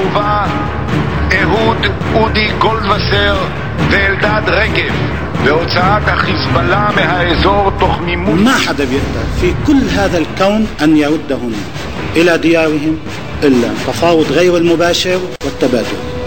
בתגובה אהוד אודי גולדווסר ואלדד רגב, והוצאת החיזבאללה מהאזור תוך מימוש. ما حدا بيقدر في كل هذا الكون أن يردهم إلى ديارهم إلا تفاوض غير المباشر والتبادل.